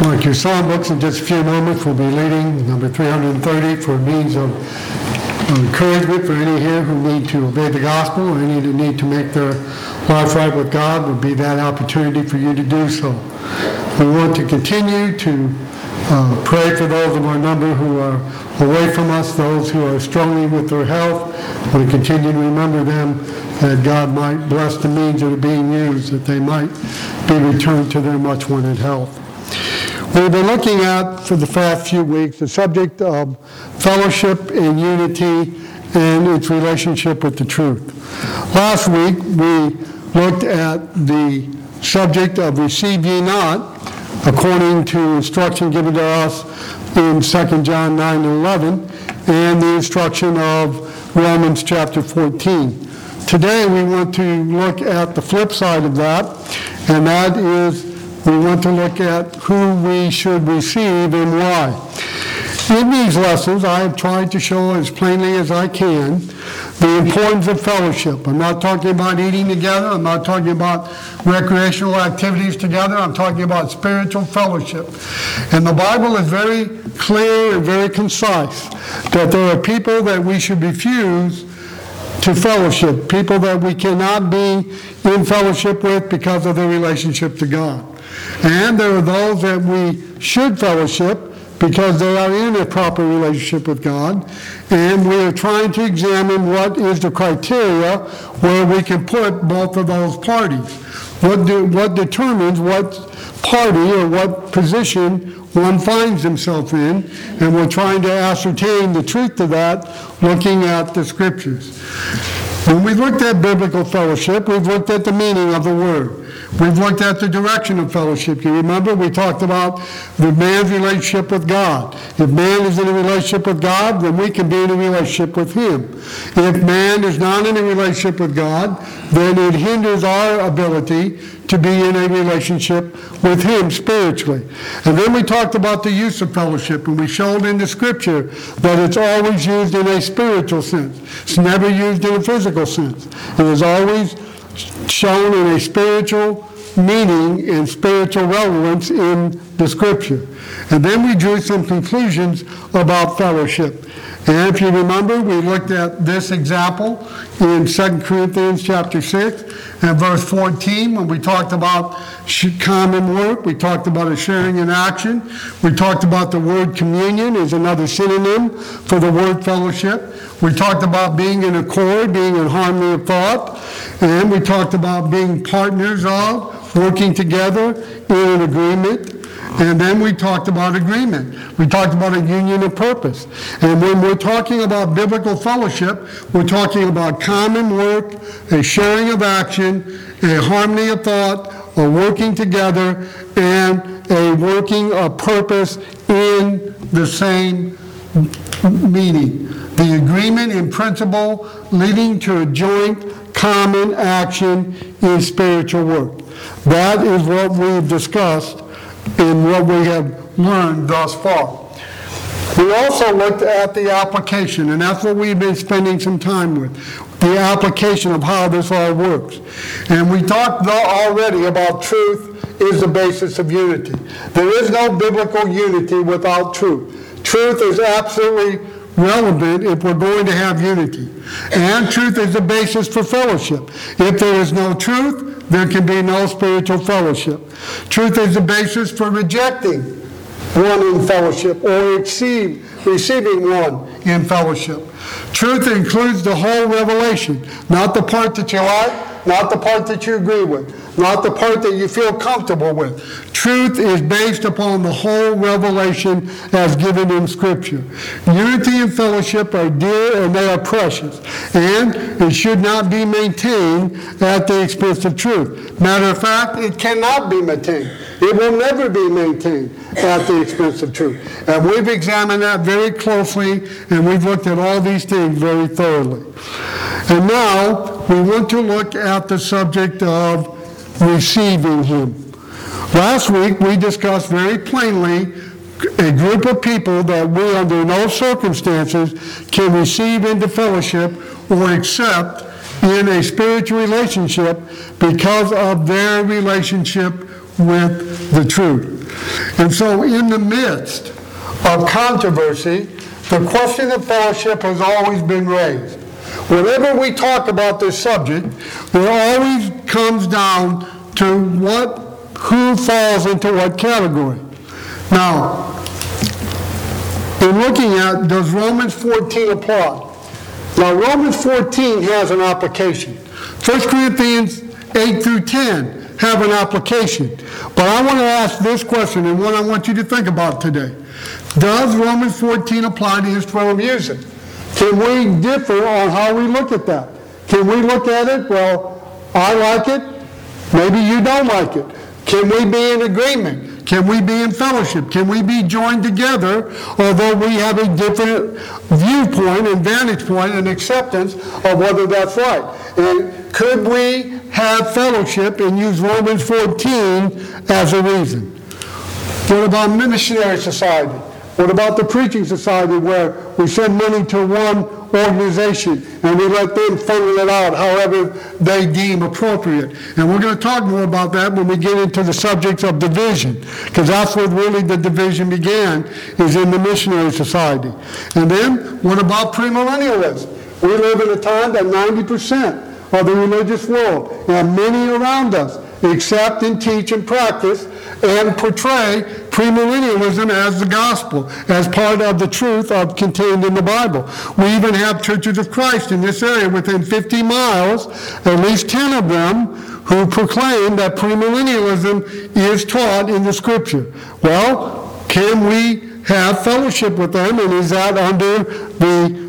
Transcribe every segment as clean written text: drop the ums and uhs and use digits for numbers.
Mark your psalm books. In just a few moments, we'll be leading number 330 for a means of encouragement for any here who need to obey the gospel or any that need to make their life right with God. Would be that opportunity for you to do so. We want to continue to pray for those of our number who are away from us, those who are struggling with their health. We want to continue to remember them, that God might bless the means that are being used, that they might be returned to their much wanted health. We've been looking at, for the past few weeks, the subject of fellowship and unity and its relationship with the truth. Last week, we looked at the subject of receive ye not, according to instruction given to us in 2 John 9 and 11, and the instruction of Romans chapter 14. Today, we want to look at the flip side of that, and that is we want to look at who we should receive and why. In these lessons, I have tried to show as plainly as I can the importance of fellowship. I'm not talking about eating together. I'm not talking about recreational activities together. I'm talking about spiritual fellowship. And the Bible is very clear and very concise that there are people that we should refuse to fellowship, people that we cannot be in fellowship with because of their relationship to God. And there are those that we should fellowship because they are in a proper relationship with God, and we are trying to examine what is the criteria where we can put both of those parties. What determines what party or what position one finds himself in, and we're trying to ascertain the truth of that looking at the Scriptures. When we looked at biblical fellowship, we've looked at the meaning of the word. We've looked at the direction of fellowship. You remember we talked about the man's relationship with God. If man is in a relationship with God, then we can be in a relationship with him. If man is not in a relationship with God, then it hinders our ability to be in a relationship with him spiritually. And then we talked about the use of fellowship, and we showed in the Scripture that it's always used in a spiritual sense. It's never used in a physical sense. It is always shown in a spiritual meaning and spiritual relevance in the Scripture. And then we drew some conclusions about fellowship. And if you remember, we looked at this example in 2 Corinthians chapter 6 and verse 14 when we talked about common work. We talked about a sharing in action. We talked about the word communion as another synonym for the word fellowship. We talked about being in accord, being in harmony of thought. And we talked about being partners of, working together in an agreement. And then we talked about agreement. We talked about a union of purpose. And when we're talking about biblical fellowship, we're talking about common work, a sharing of action, a harmony of thought, a working together, and a working of purpose in the same meaning. The agreement in principle leading to a joint common action in spiritual work. That is what we've discussed in what we have learned thus far. We also looked at the application, and that's what we've been spending some time with, the application of how this all works. And we talked already about truth is the basis of unity. There is no biblical unity without truth. Truth is absolutely relevant if we're going to have unity. And truth is the basis for fellowship. If there is no truth, there can be no spiritual fellowship. Truth is the basis for rejecting one in fellowship or receiving one in fellowship. Truth includes the whole revelation, not the part that you like, not the part that you agree with, not the part that you feel comfortable with. Truth is based upon the whole revelation as given in Scripture. Unity and fellowship are dear and they are precious, and it should not be maintained at the expense of truth. Matter of fact, it cannot be maintained. It will never be maintained at the expense of truth. And we've examined that very closely, and we've looked at all these things very thoroughly. And now we want to look at the subject of receiving him. Last week we discussed very plainly a group of people that we under no circumstances can receive into fellowship or accept in a spiritual relationship because of their relationship with the truth. And so in the midst of controversy, the question of fellowship has always been raised. Whenever we talk about this subject, it always comes down to who falls into what category. Now, in looking at, does Romans 14 apply? Now, Romans 14 has an application. 1 Corinthians 8 through 10 have an application. But I want to ask this question, and what I want you to think about today. Does Romans 14 apply to instrumental music? Can we differ on how we look at that? Can we look at it, well, I like it, maybe you don't like it. Can we be in agreement? Can we be in fellowship? Can we be joined together, although we have a different viewpoint and vantage point and acceptance of whether that's right? And could we have fellowship and use Romans 14 as a reason? What about missionary society? What about the preaching society where we send money to one organization and we let them funnel it out however they deem appropriate? And we're going to talk more about that when we get into the subjects of division, because that's where really the division began, is in the missionary society. And then, what about premillennialism? We live in a time that 90% of the religious world and many around us accept and teach and practice and portray premillennialism as the gospel, as part of the truth contained in the Bible. We even have churches of Christ in this area within 50 miles, at least 10 of them, who proclaim that premillennialism is taught in the Scripture. Well, can we have fellowship with them, and is that under the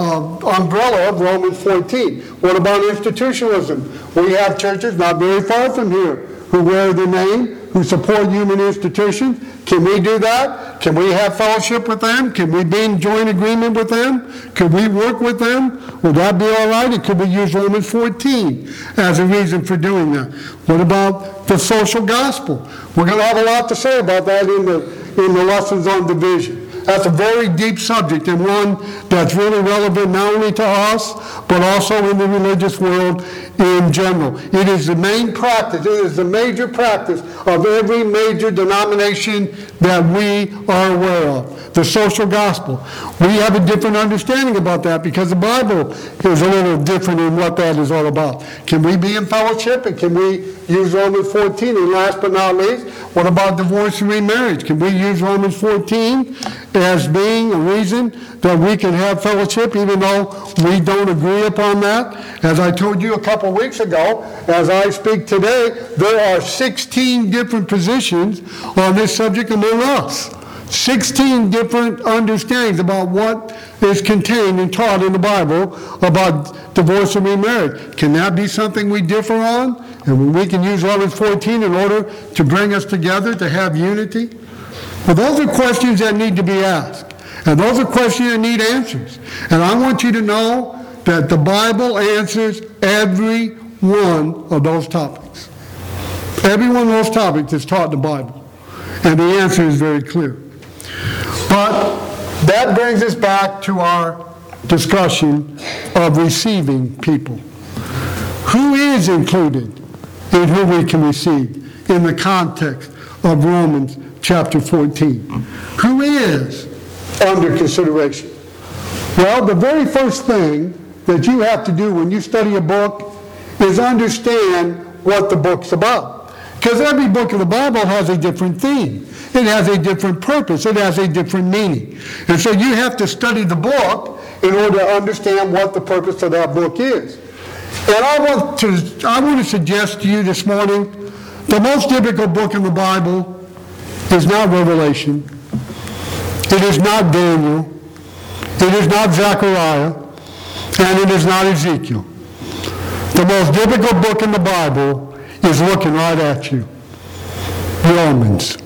umbrella of Romans 14? What about institutionalism? We have churches not very far from here who wear the name, who support human institutions. Can we do that? Can we have fellowship with them? Can we be in joint agreement with them? Could we work with them? Would that be all right? Or could we use Romans 14 as a reason for doing that? What about the social gospel? We're going to have a lot to say about that in the lessons on division. That's a very deep subject, and one that's really relevant not only to us, but also in the religious world in general. It is the main practice, it is the major practice of every major denomination that we are aware of, the social gospel. We have a different understanding about that because the Bible is a little different in what that is all about. Can we be in fellowship, and can we use Romans 14? And last but not least, what about divorce and remarriage? Can we use Romans 14 as being a reason that we can have fellowship even though we don't agree upon that? As I told you a couple weeks ago, as I speak today, there are 16 different positions on this subject among us. 16 different understandings about what is contained and taught in the Bible about divorce and remarriage. Can that be something we differ on? And we can use Romans 14 in order to bring us together, to have unity? Well, those are questions that need to be asked. And those are questions that need answers. And I want you to know that the Bible answers every one of those topics. Every one of those topics is taught in the Bible. And the answer is very clear. But that brings us back to our discussion of receiving people. Who is included in who we can receive in the context of Romans chapter 14? Who is under consideration? Well, the very first thing that you have to do when you study a book is understand what the book's about. Because every book of the Bible has a different theme. It has a different purpose. It has a different meaning. And so you have to study the book in order to understand what the purpose of that book is. And I want to suggest to you this morning, the most difficult book in the Bible is not Revelation. It is not Daniel. It is not Zechariah. And it is not Ezekiel. The most difficult book in the Bible is looking right at you. Romans.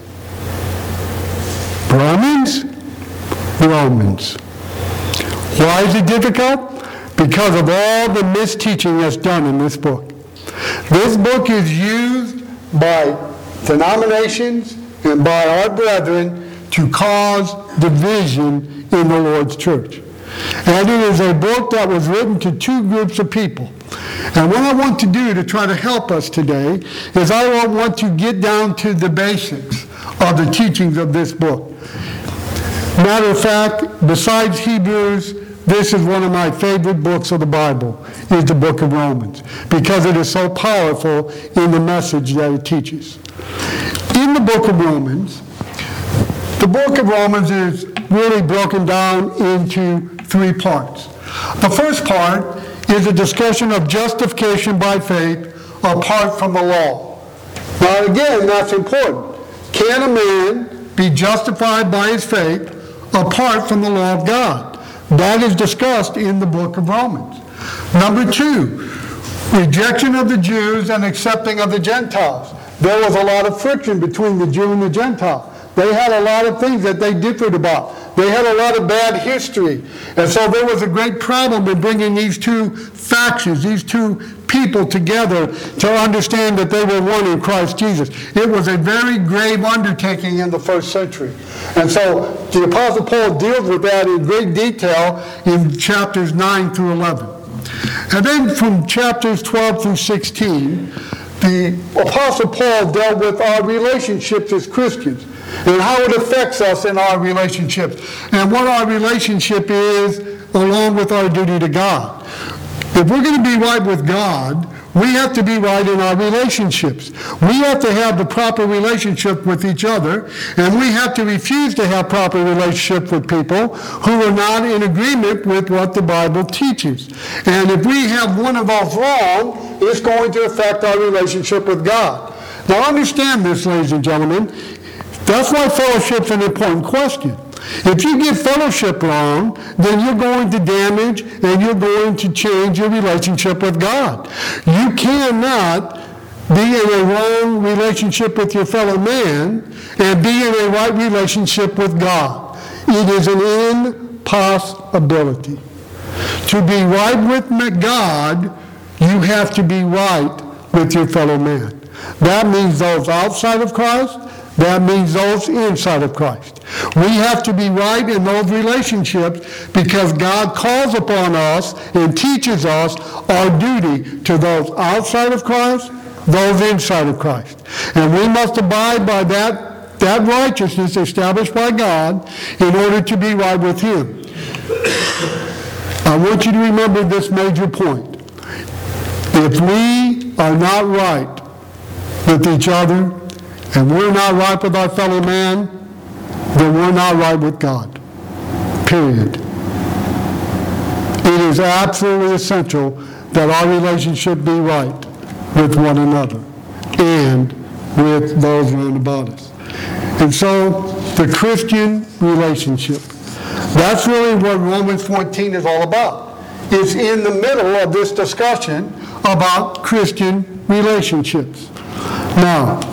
Romans? Romans. Why is it difficult? Because of all the misteaching that's done in this book. This book is used by denominations and by our brethren to cause division in the Lord's church. And it is a book that was written to two groups of people. And what I want to do to try to help us today is I want to get down to the basics of the teachings of this book. Matter of fact, besides Hebrews, this is one of my favorite books of the Bible, is the book of Romans, because it is so powerful in the message that it teaches. In the book of Romans is really broken down into three parts. The first part is a discussion of justification by faith apart from the law. Now again, that's important. Can a man be justified by his faith apart from the law of God? That is discussed in the book of Romans. Number two, rejection of the Jews and accepting of the Gentiles. There was a lot of friction between the Jew and the Gentile. They had a lot of things that they differed about. They had a lot of bad history. And so there was a great problem in bringing these two factions, these two people together to understand that they were one in Christ Jesus. It was a very grave undertaking in the first century. And so the Apostle Paul deals with that in great detail in chapters 9 through 11. And then from chapters 12 through 16, the Apostle Paul dealt with our relationships as Christians and how it affects us in our relationships and what our relationship is along with our duty to God. If we're going to be right with God, we have to be right in our relationships. We have to have the proper relationship with each other, and we have to refuse to have proper relationship with people who are not in agreement with what the Bible teaches. And if we have one of those wrong, it's going to affect our relationship with God. Now understand this, ladies and gentlemen. That's why fellowship's an important question. If you get fellowship wrong, then you're going to damage and you're going to change your relationship with God. You cannot be in a wrong relationship with your fellow man and be in a right relationship with God. It is an impossibility. To be right with God, you have to be right with your fellow man. That means those outside of Christ. That means those inside of Christ. We have to be right in those relationships because God calls upon us and teaches us our duty to those outside of Christ, those inside of Christ. And we must abide by that righteousness established by God in order to be right with Him. I want you to remember this major point. If we are not right with each other, and we're not right with our fellow man, then we're not right with God. Period. It is absolutely essential that our relationship be right with one another and with those around about us. And so, the Christian relationship. That's really what Romans 14 is all about. It's in the middle of this discussion about Christian relationships. Now,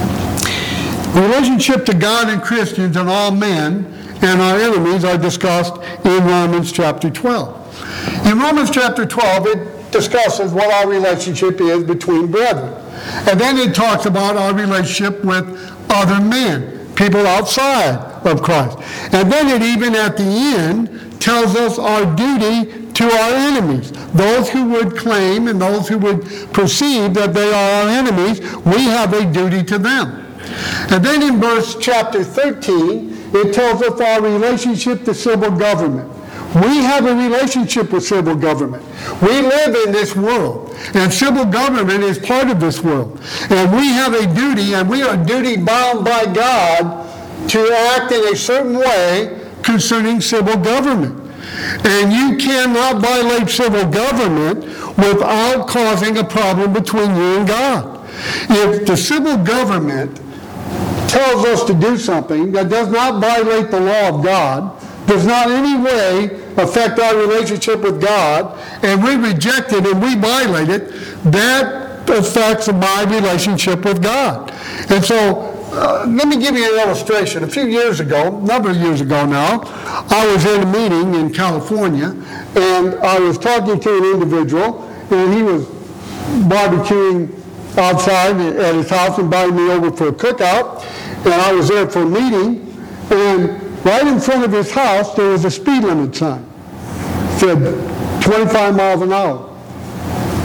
relationship to God and Christians and all men and our enemies are discussed in Romans chapter 12. In Romans chapter 12, it discusses what our relationship is between brethren. And then it talks about our relationship with other men, people outside of Christ. And then it even at the end tells us our duty to our enemies. Those who would claim and those who would perceive that they are our enemies, we have a duty to them. And then in verse chapter 13, it tells us our relationship to civil government. We have a relationship with civil government. We live in this world, and civil government is part of this world. And we have a duty, and we are duty bound by God to act in a certain way concerning civil government. And you cannot violate civil government without causing a problem between you and God. If the civil government tells us to do something that does not violate the law of God, does not in any way affect our relationship with God, and we reject it and we violate it, that affects my relationship with God. And so, let me give you an illustration. A few years ago, a number of years ago now, I was in a meeting in California, and I was talking to an individual, and he was barbecuing outside at his house, invited me over for a cookout, and I was there for a meeting, and right in front of his house there was a speed limit sign. It said 25 miles an hour.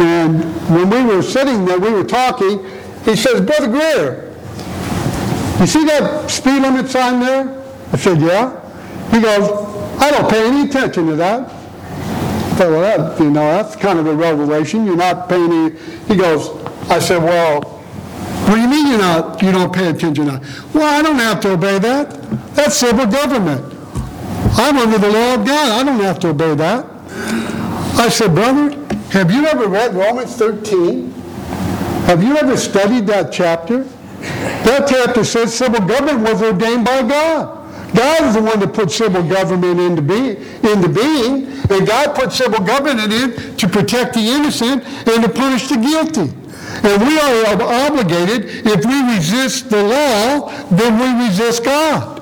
And when we were sitting there, we were talking, he says, Brother Greer, you see that speed limit sign there? I said, yeah. He goes, I don't pay any attention to that. I thought, well, that's kind of a revelation. You're not paying any. He goes, I said, well, what do you mean you don't pay attention to that? Well, I don't have to obey that. That's civil government. I'm under the law of God. I don't have to obey that. I said, brother, have you ever read Romans 13? Have you ever studied that chapter? That chapter says civil government was ordained by God. God is the one that put civil government into being, and God put civil government in to protect the innocent and to punish the guilty. And we are obligated, if we resist the law, then we resist God.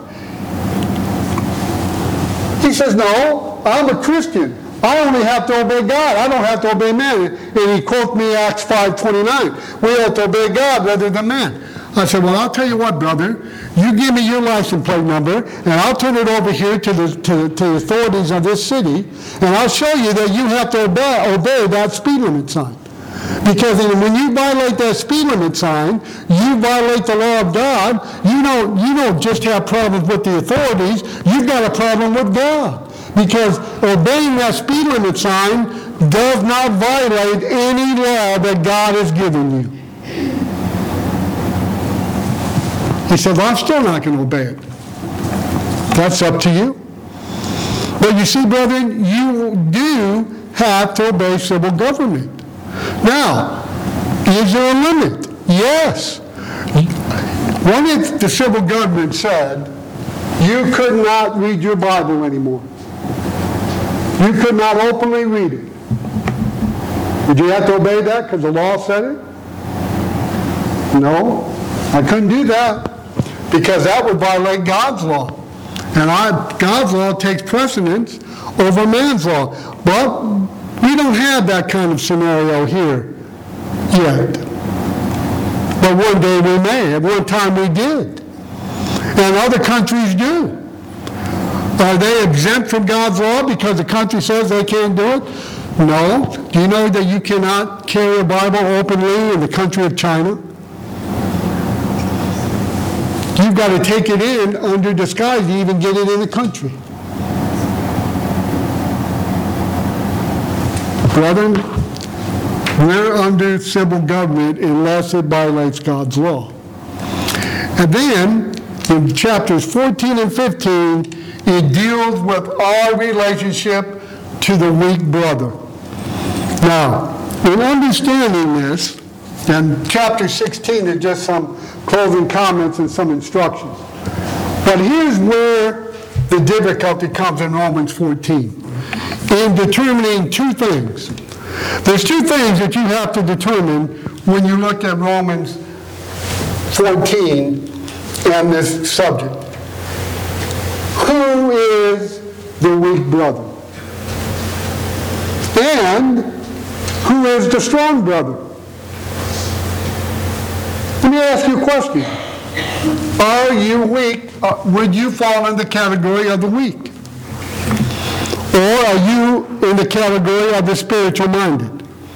He says, no, I'm a Christian. I only have to obey God. I don't have to obey man. And he quotes me Acts 5:29. We have to obey God rather than man. I said, well, I'll tell you what, brother. You give me your license plate number, and I'll turn it over here to the authorities of this city, and I'll show you that you have to obey that speed limit sign. Because when you violate that speed limit sign, you violate the law of God. You don't just have problems with the authorities. You've got a problem with God. Because obeying that speed limit sign does not violate any law that God has given you. He said, well, I'm still not going to obey it. That's up to you. But you see, brethren, you do have to obey civil government. Now, is there a limit? Yes. What if the civil government said, you could not read your Bible anymore? You could not openly read it. Would you have to obey that because the law said it? No, I couldn't do that because that would violate God's law. And God's law takes precedence over man's law. But we don't have that kind of scenario here yet. But one day we may. At one time we did. And other countries do. Are they exempt from God's law because the country says they can't do it? No. Do you know that you cannot carry a Bible openly in the country of China? You've got to take it in under disguise to even get it in the country. Brethren, we're under civil government unless it violates God's law. And then, in chapters 14 and 15, it deals with our relationship to the weak brother. Now, in understanding this, and chapter 16 is just some closing comments and some instructions. But here's where the difficulty comes in Romans 14. In determining two things. There's two things that you have to determine when you look at Romans 14 and this subject. Who is the weak brother? And who is the strong brother? Let me ask you a question. Are you weak? Would you fall in the category of the weak? Or are you in the category of the spiritual minded?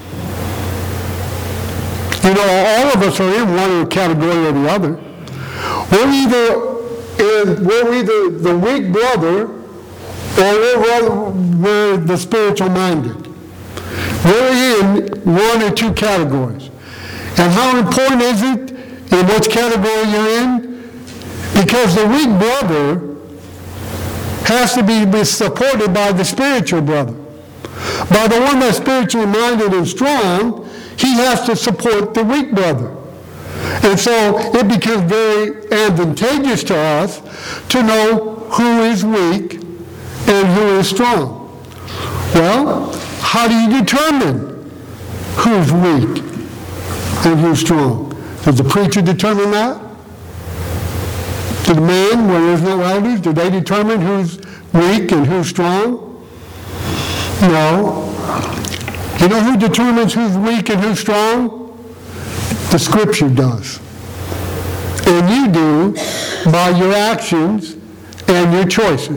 You know, all of us are in one category or the other. We're either the weak brother or we're the spiritual minded. We're in one or two categories. And how important is it in which category you're in? Because the weak brother has to be supported by the spiritual brother. By the one that's spiritually minded and strong, he has to support the weak brother. And so it becomes very advantageous to us to know who is weak and who is strong. Well, how do you determine who's weak and who's strong? Does the preacher determine that? Do the men, where there's no elders, do they determine who's weak and who's strong? No. You know who determines who's weak and who's strong? The Scripture does. And you do by your actions and your choices.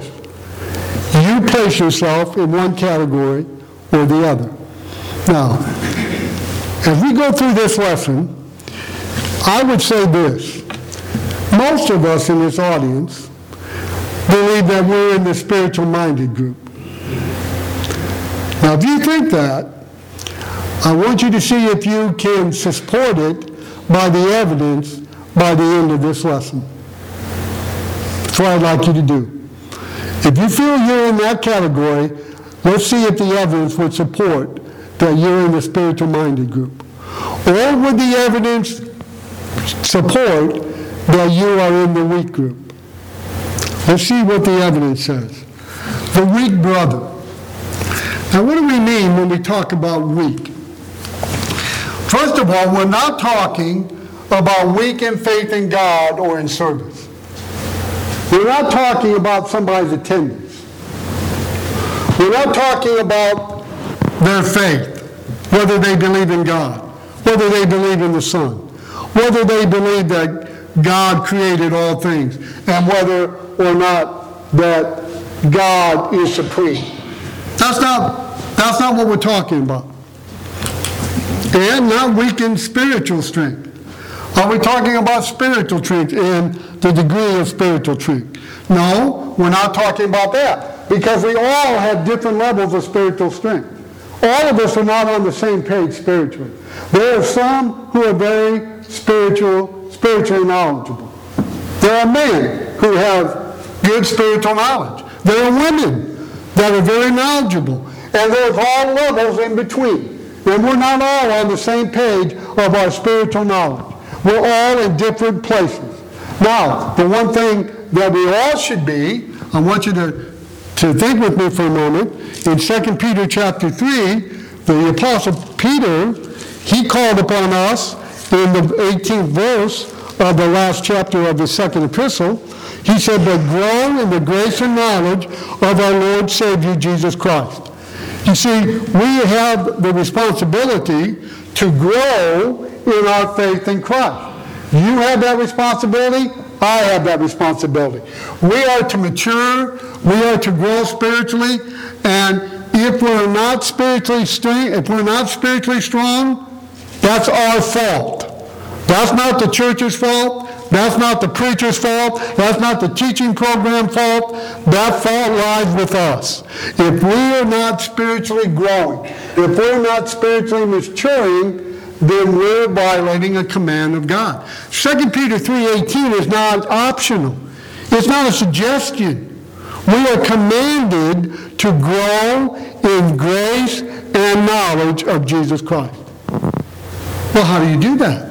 You place yourself in one category or the other. Now, As we go through this lesson, I would say this. Most of us in this audience believe that we're in the spiritual-minded group. Now, if you think that, I want you to see if you can support it by the evidence by the end of this lesson. That's what I'd like you to do. If you feel you're in that category, let's see if the evidence would support that you're in the spiritual-minded group. Or would the evidence support that you are in the weak group? Let's see what the evidence says. The weak brother. Now, what do we mean when we talk about weak? First of all, we're not talking about weak in faith in God or in service. We're not talking about somebody's attendance. We're not talking about their faith, whether they believe in God, whether they believe in the Son, whether they believe that God created all things, and whether or not that God is supreme. That's not what we're talking about. And not weak in spiritual strength. Are we talking about spiritual strength and the degree of spiritual strength? No, we're not talking about that, because we all have different levels of spiritual strength. All of us are not on the same page spiritually. There are some who are very spiritually knowledgeable. There are men who have good spiritual knowledge. There are women that are very knowledgeable. And there's all levels in between. And we're not all on the same page of our spiritual knowledge. We're all in different places. Now, the one thing that we all should be, I want you to think with me for a moment. In 2 Peter chapter 3, the Apostle Peter, he called upon us in the 18th verse of the last chapter of the second epistle. He said, "But grow in the grace and knowledge of our Lord Savior Jesus Christ." You see, we have the responsibility to grow in our faith in Christ. You have that responsibility. I have that responsibility. We are to mature. We are to grow spiritually. And if we're not spiritually strong, that's our fault. That's not the church's fault. That's not the preacher's fault. That's not the teaching program fault. That fault lies with us. If we are not spiritually growing, if we're not spiritually maturing, then we're violating a command of God. 2 Peter 3:18 is not optional. It's not a suggestion. We are commanded to grow in grace and knowledge of Jesus Christ. Well, how do you do that?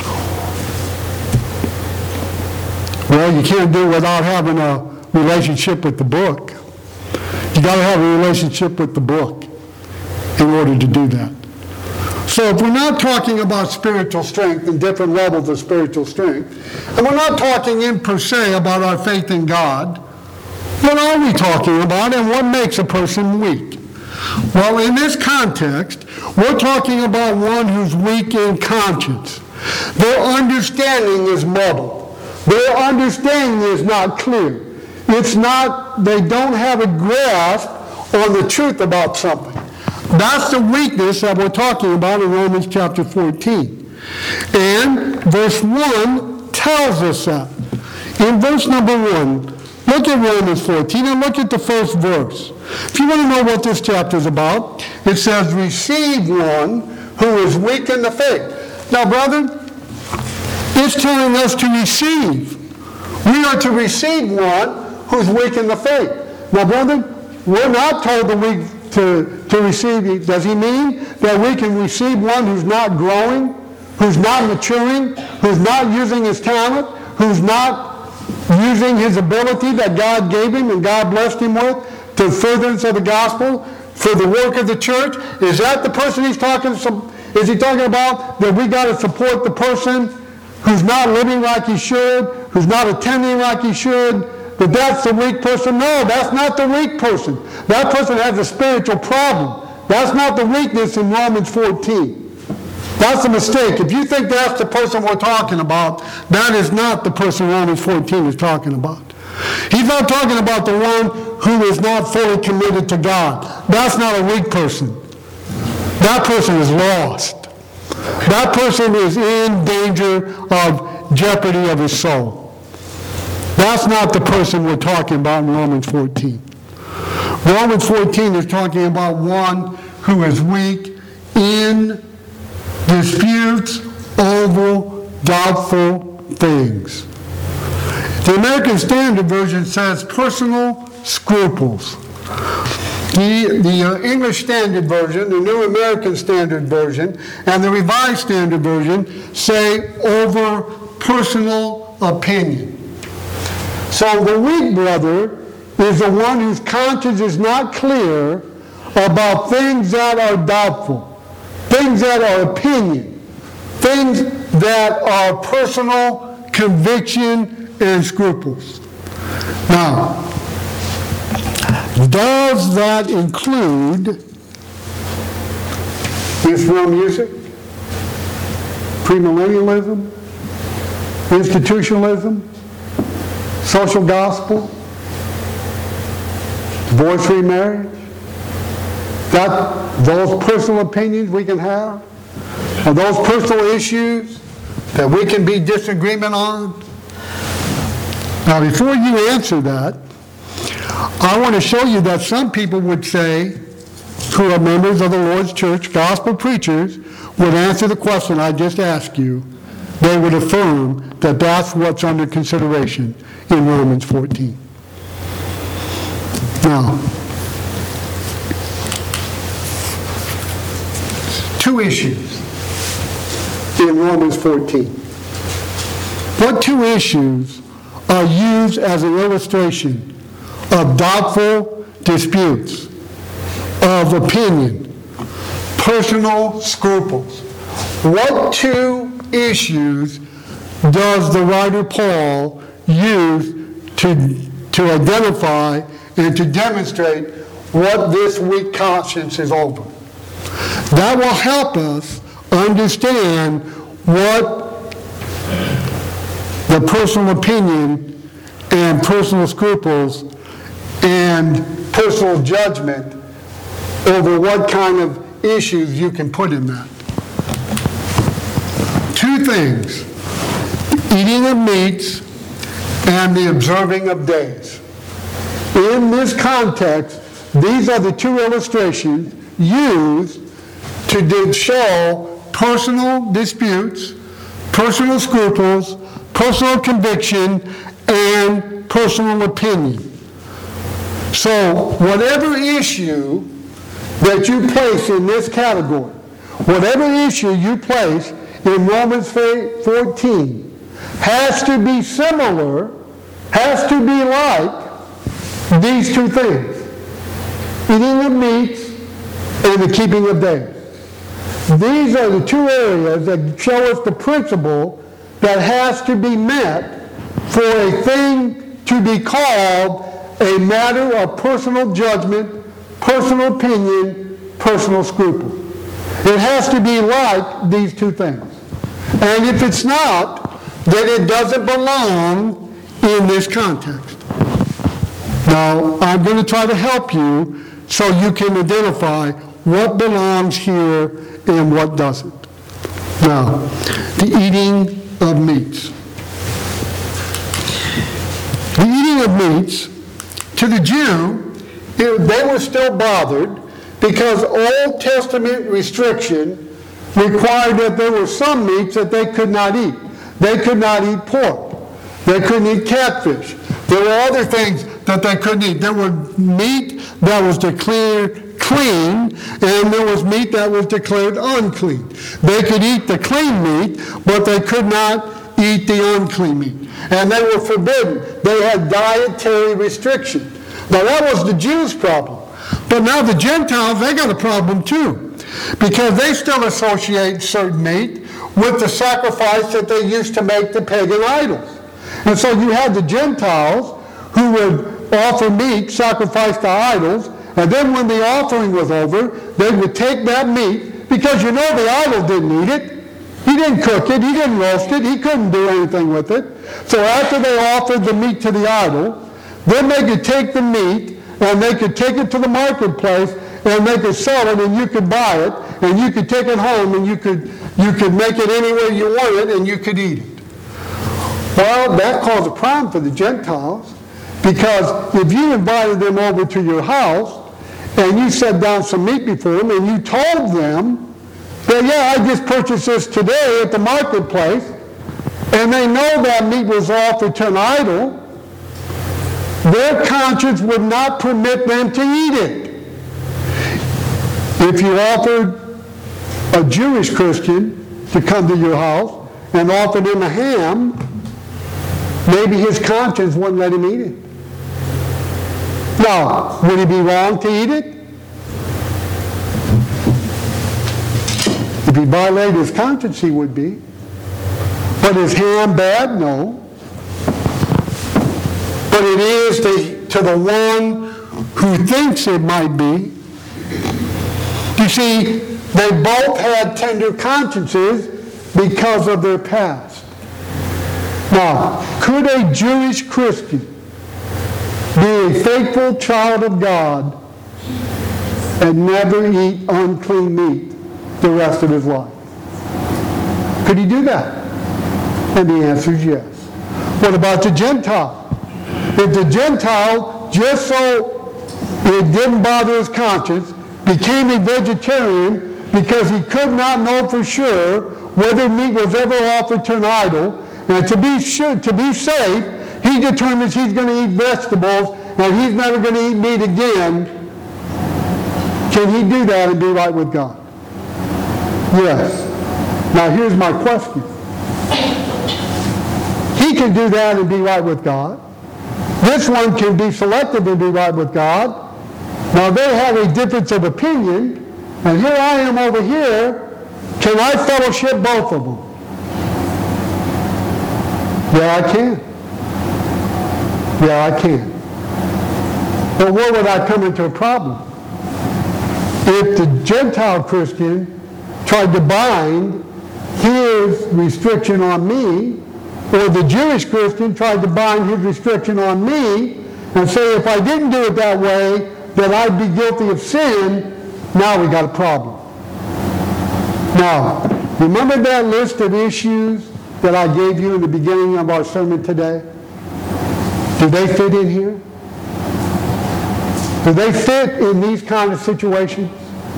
Well, you can't do it without having a relationship with the book. You got to have a relationship with the book in order to do that. So if we're not talking about spiritual strength and different levels of spiritual strength, and we're not talking in per se about our faith in God, what are we talking about, and what makes a person weak? Well, in this context, we're talking about one who's weak in conscience. Their understanding is muddled. Their understanding is not clear. They don't have a grasp on the truth about something. That's the weakness that we're talking about in Romans chapter 14. And verse 1 tells us that. In verse number 1, look at Romans 14 and look at the first verse. If you want to know what this chapter is about, it says, "Receive one who is weak in the faith." Now, brother, it's telling us to receive. We are to receive one who's weak in the faith. Now, brother, we're not told to receive. Does he mean that we can receive one who's not growing, who's not maturing, who's not using his talent, who's not using his ability that God gave him and God blessed him with to furtherance of the gospel, for the work of the church? Is that the person he's talking to? Is he talking about that we got to support the person who's not living like he should, who's not attending like he should, that that's the weak person? No, that's not the weak person. That person has a spiritual problem. That's not the weakness in Romans 14. That's a mistake. If you think that's the person we're talking about, that is not the person Romans 14 is talking about. He's not talking about the one who is not fully committed to God. That's not a weak person. That person is lost. That person is in danger of jeopardy of his soul. That's not the person we're talking about in Romans 14. Romans 14 is talking about one who is weak in disputes over doubtful things. The American Standard Version says personal scruples. The English Standard Version, the New American Standard Version, and the Revised Standard Version say over personal opinion. So the weak brother is the one whose conscience is not clear about things that are doubtful, things that are opinion, things that are personal conviction and scruples. Now, does that include Israel music, premillennialism, institutionalism, social gospel, divorce-free marriage? Those personal opinions we can have? Are those personal issues that we can be disagreement on? Now, before you answer that, I want to show you that some people would say, who are members of the Lord's church, gospel preachers, would answer the question I just asked you. They would affirm that that's what's under consideration in Romans 14. Now, two issues in Romans 14. What two issues are used as an illustration of doubtful disputes, of opinion, personal scruples? What two issues does the writer Paul use to identify and to demonstrate what this weak conscience is over? That will help us understand what the personal opinion and personal scruples and personal judgment over what kind of issues you can put in that. Two things: eating of meats and the observing of days. In this context, these are the two illustrations used to show personal disputes, personal scruples, personal conviction, and personal opinion. So, whatever issue that you place in this category, whatever issue you place in Romans 14, has to be similar, has to be like these two things: eating of meats and the keeping of days. These are the two areas that show us the principle that has to be met for a thing to be called a matter of personal judgment, personal opinion, personal scruple. It has to be like these two things. And if it's not, then it doesn't belong in this context. Now, I'm going to try to help you so you can identify what belongs here and what doesn't. Now, the eating of meats. The eating of meats, to the Jew, they were still bothered because Old Testament restriction required that there were some meats that they could not eat. They could not eat pork. They couldn't eat catfish. There were other things that they couldn't eat. There was meat that was declared clean, and there was meat that was declared unclean. They could eat the clean meat, but they could not eat the unclean meat. And they were forbidden. They had dietary restriction. Now that was the Jews' problem. But now the Gentiles, they got a problem too, because they still associate certain meat with the sacrifice that they used to make to pagan idols. And so you had the Gentiles who would offer meat sacrificed to idols, and then when the offering was over, they would take that meat, because you know the idol didn't eat it. He didn't cook it, he didn't roast it, he couldn't do anything with it. So after they offered the meat to the idol, then they could take the meat and they could take it to the marketplace and they could sell it and you could buy it and you could take it home and you could you could make it any way you wanted and you could eat it. Well, that caused a problem for the Gentiles, because if you invited them over to your house and you set down some meat before them and you told them that, yeah, I just purchased this today at the marketplace, and they know that meat was offered to an idol, their conscience would not permit them to eat it. If you offered a Jewish Christian to come to your house and offered him a ham, maybe his conscience wouldn't let him eat it. Now, would he be wrong to eat it? If he violated his conscience, he would be. But is ham bad? No. But it is to the one who thinks it might be. You see, they both had tender consciences because of their past. Now, could a Jewish Christian be a faithful child of God and never eat unclean meat the rest of his life? Could he do that? And the answer is yes. What about the Gentile? If the Gentile, just so it didn't bother his conscience, became a vegetarian because he could not know for sure whether meat was ever offered to an idol, and to be safe, he determines he's going to eat vegetables and he's never going to eat meat again. Can he do that and be right with God? Yes. Now here's my question. He can do that and be right with God. This one can be selective and be right with God. Now they have a difference of opinion, and here I am over here. Can I fellowship both of them? Yeah, I can. Yeah, I can. But where would I come into a problem? If the Gentile Christian tried to bind his restriction on me, or the Jewish Christian tried to bind his restriction on me and say if I didn't do it that way, that I'd be guilty of sin, now we got a problem. Now, remember that list of issues that I gave you in the beginning of our sermon today? Do they fit in here? Do they fit in these kind of situations?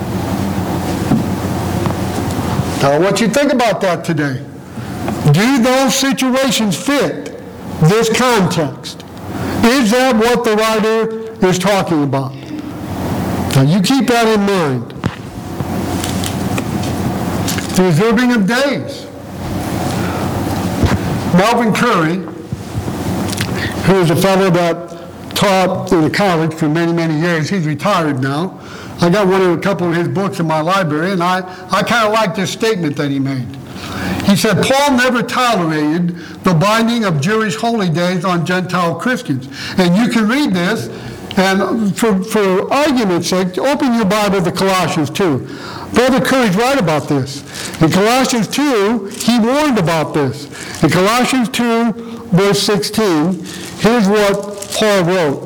Now, I want you to think about that today. Do those situations fit this context? Is that what the writer is talking about? Now, you keep that in mind. The observing of days. Melvin Curry, who is a fellow that taught in a college for many, many years, he's retired now. I got a couple of his books in my library, and I kind of like this statement that he made. He said, Paul never tolerated the binding of Jewish holy days on Gentile Christians. And you can read this, and for argument's sake, open your Bible to Colossians 2. Brother Curry's right about this. In Colossians 2, he warned about this. In Colossians 2, verse 16, here's what Paul wrote.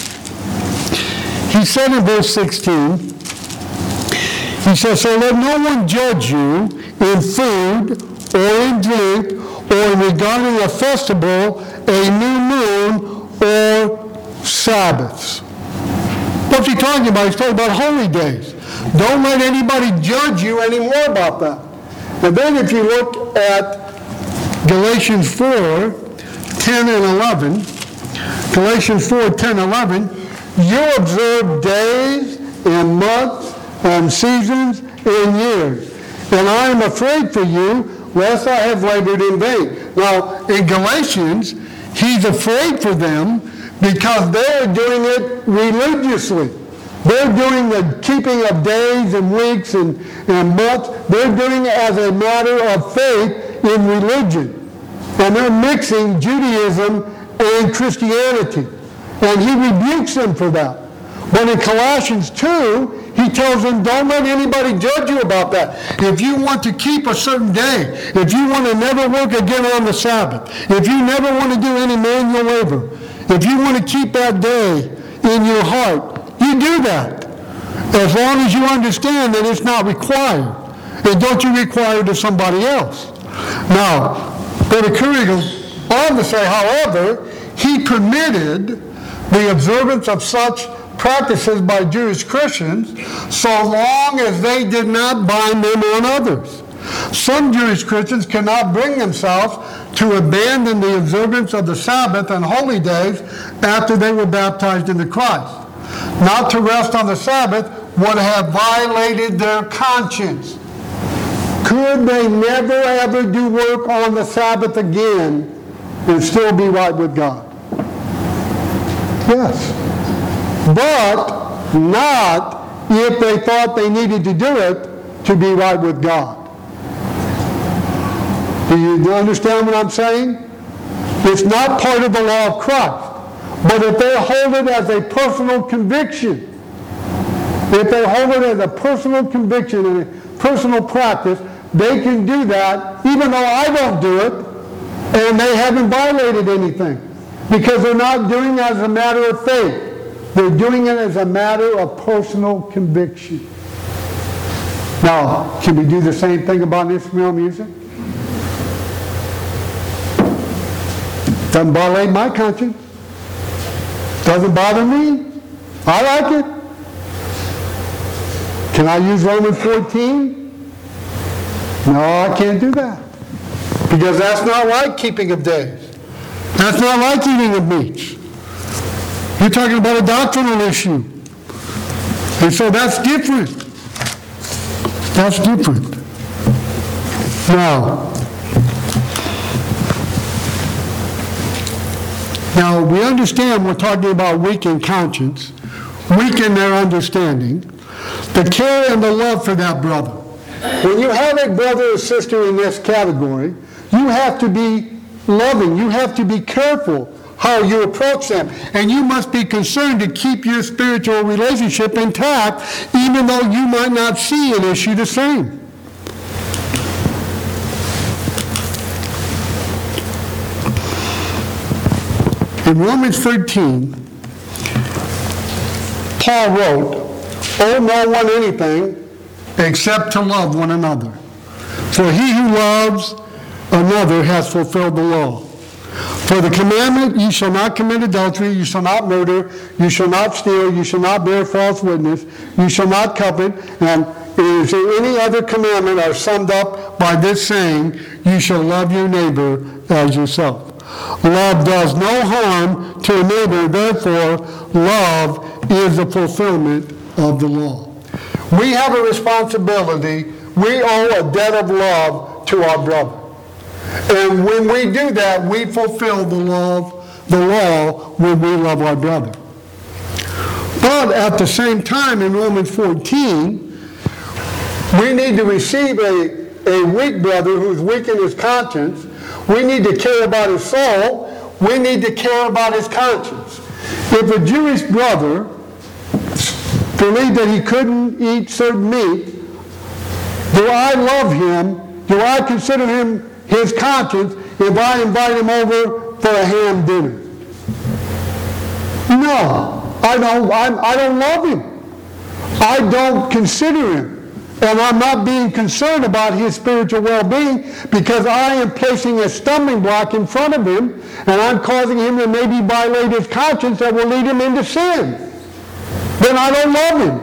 He said in verse 16, he says, so let no one judge you in food or in drink or in regarding a festival, a new moon, or Sabbaths. What's he talking about? He's talking about holy days. Don't let anybody judge you anymore about that. And then if you look at Galatians 4, 10 and 11, Galatians 4, 10, 11, you observe days and months and seasons and years. And I am afraid for you, lest I have labored in vain. Now, in Galatians, he's afraid for them because they're doing it religiously. They're doing the keeping of days and weeks and months. They're doing it as a matter of faith in religion. And they're mixing Judaism and Christianity. And he rebukes them for that. But in Colossians 2, he tells them, don't let anybody judge you about that. If you want to keep a certain day, if you want to never work again on the Sabbath, if you never want to do any manual labor, if you want to keep that day in your heart, you do that. As long as you understand that it's not required. then don't you require it of somebody else? Now, Brother Curry goes on to say, however, he permitted the observance of such practices by Jewish Christians so long as they did not bind them on others. Some Jewish Christians cannot bring themselves to abandon the observance of the Sabbath and holy days after they were baptized into Christ. Not to rest on the Sabbath would have violated their conscience. Could they never ever do work on the Sabbath again and still be right with God? Yes. But not if they thought they needed to do it to be right with God. Do you understand what I'm saying? It's not part of the law of Christ. But if they hold it as a personal conviction, if they hold it as a personal conviction and a personal practice, they can do that even though I don't do it, and they haven't violated anything. Because they're not doing it as a matter of faith. They're doing it as a matter of personal conviction. Now, can we do the same thing about instrumental music? Doesn't violate my conscience. Doesn't bother me. I like it. Can I use Romans 14? No, I can't do that. Because that's not like keeping of days. That's not like eating of meats. You're talking about a doctrinal issue. And so that's different. That's different. Now we understand we're talking about weakened conscience, weaken their understanding, the care and the love for that brother. When you have a brother or sister in this category, you have to be loving. You have to be careful how you approach them. And you must be concerned to keep your spiritual relationship intact, even though you might not see an issue the same. In Romans 13, Paul wrote, "Owe no one anything except to love one another. For he who loves another has fulfilled the law. For the commandment, you shall not commit adultery, you shall not murder, you shall not steal, you shall not bear false witness, you shall not covet, and is any other commandment are summed up by this saying, you shall love your neighbor as yourself. Love does no harm to a neighbor, therefore love is the fulfillment of the law." We have a responsibility. We owe a debt of love to our brother. And when we do that, we fulfill the law when we love our brother. But at the same time, in Romans 14, we need to receive a weak brother who's weak in his conscience. We need to care about his soul. We need to care about his conscience. If a Jewish brother believed that he couldn't eat certain meat, do I love him? Do I consider him his conscience if I invite him over for a ham dinner? No, I don't love him. I don't consider him. And I'm not being concerned about his spiritual well-being because I am placing a stumbling block in front of him and I'm causing him to maybe violate his conscience that will lead him into sin. Then I don't love him.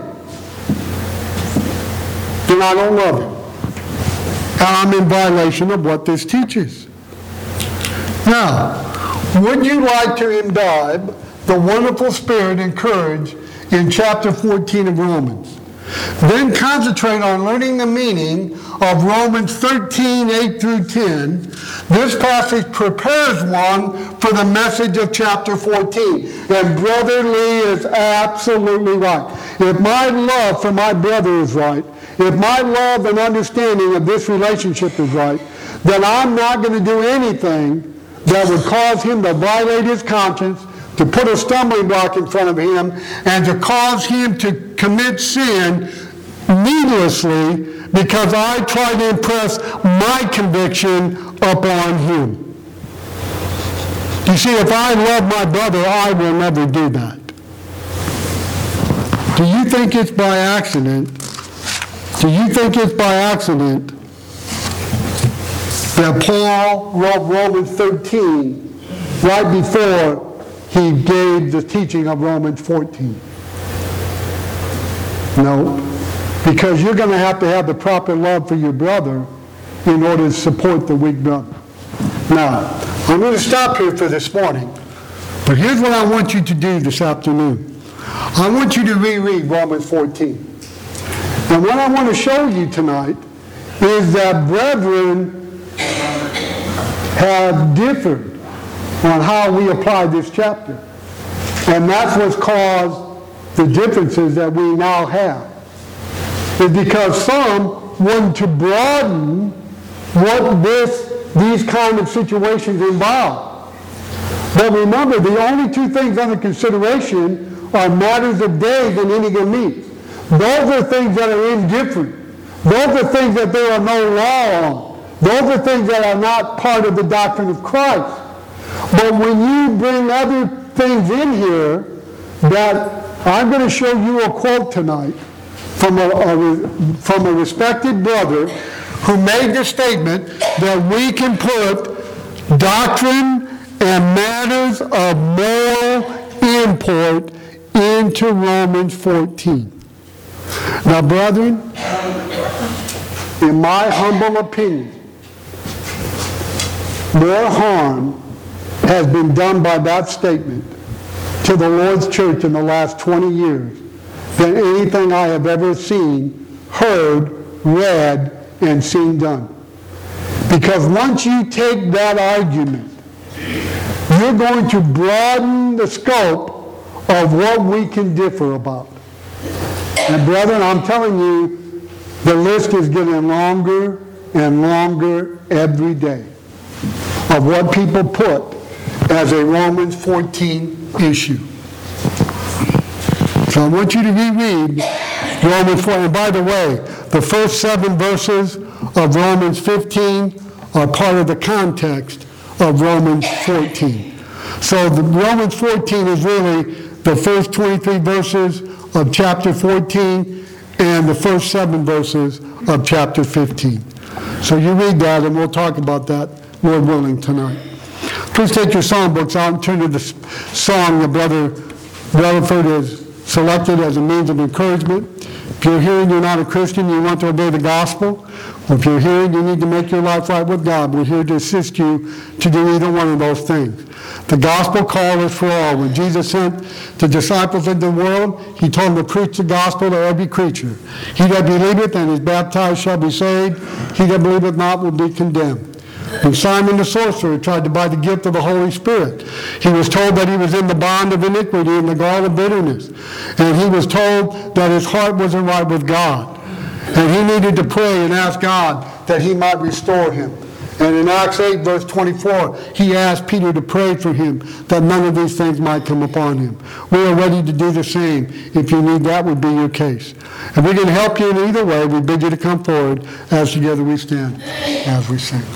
Then I don't love him. And I'm in violation of what this teaches. Now, would you like to imbibe the wonderful spirit and courage in chapter 14 of Romans? Then concentrate on learning the meaning of Romans 13, 8 through 10. This passage prepares one for the message of chapter 14. And Brother Lee is absolutely right. If my love for my brother is right, if my love and understanding of this relationship is right, then I'm not going to do anything that would cause him to violate his conscience, to put a stumbling block in front of him, and to cause him to commit sin needlessly because I try to impress my conviction upon him. You see, if I love my brother, I will never do that. Do you think it's by accident Do you think it's by accident that Paul wrote Romans 13 right before he gave the teaching of Romans 14? No, because you're going to have the proper love for your brother in order to support the weak brother. Now, I'm going to stop here for this morning, but here's what I want you to do this afternoon. I want you to reread Romans 14. And what I want to show you tonight is that brethren have differed on how we apply this chapter. And that's what's caused the differences that we now have. It's because some want to broaden what these kind of situations involve. But remember, the only two things under consideration are matters of days and any meats. Those are things that are indifferent. Those are things that there are no law on. Those are things that are not part of the doctrine of Christ. But when you bring other things in here, that I'm going to show you a quote tonight from a respected brother who made the statement that we can put doctrine and matters of moral import into Romans 14. Now, brethren, in my humble opinion, more harm has been done by that statement to the Lord's church in the last 20 years than anything I have ever seen, heard, read, and seen done. Because once you take that argument, you're going to broaden the scope of what we can differ about. And brethren, I'm telling you, the list is getting longer and longer every day of what people put as a Romans 14 issue. So I want you to reread Romans 4. And by the way, the first 7 verses of Romans 15 are part of the context of Romans 14. So the Romans 14 is really the first 23 verses of chapter 14 and the first 7 verses of chapter 15. So you read that, and we'll talk about that, Lord willing, tonight. Please take your songbooks out and turn to the song that Brother Relaford has selected as a means of encouragement. If you're here and you're not a Christian, you want to obey the gospel, or if you're here and you need to make your life right with God, we're here to assist you to do either one of those things. The gospel call is for all. When Jesus sent the disciples into the world, he told them to preach the gospel to every creature. He that believeth and is baptized shall be saved. He that believeth not will be condemned. When Simon the sorcerer tried to buy the gift of the Holy Spirit, he was told that he was in the bond of iniquity and the gall of bitterness. And he was told that his heart wasn't right with God. And he needed to pray and ask God that he might restore him. And in Acts 8, verse 24, he asked Peter to pray for him that none of these things might come upon him. We are ready to do the same if you need that would be your case. And we can help you in either way. We bid you to come forward as together we stand, as we sing.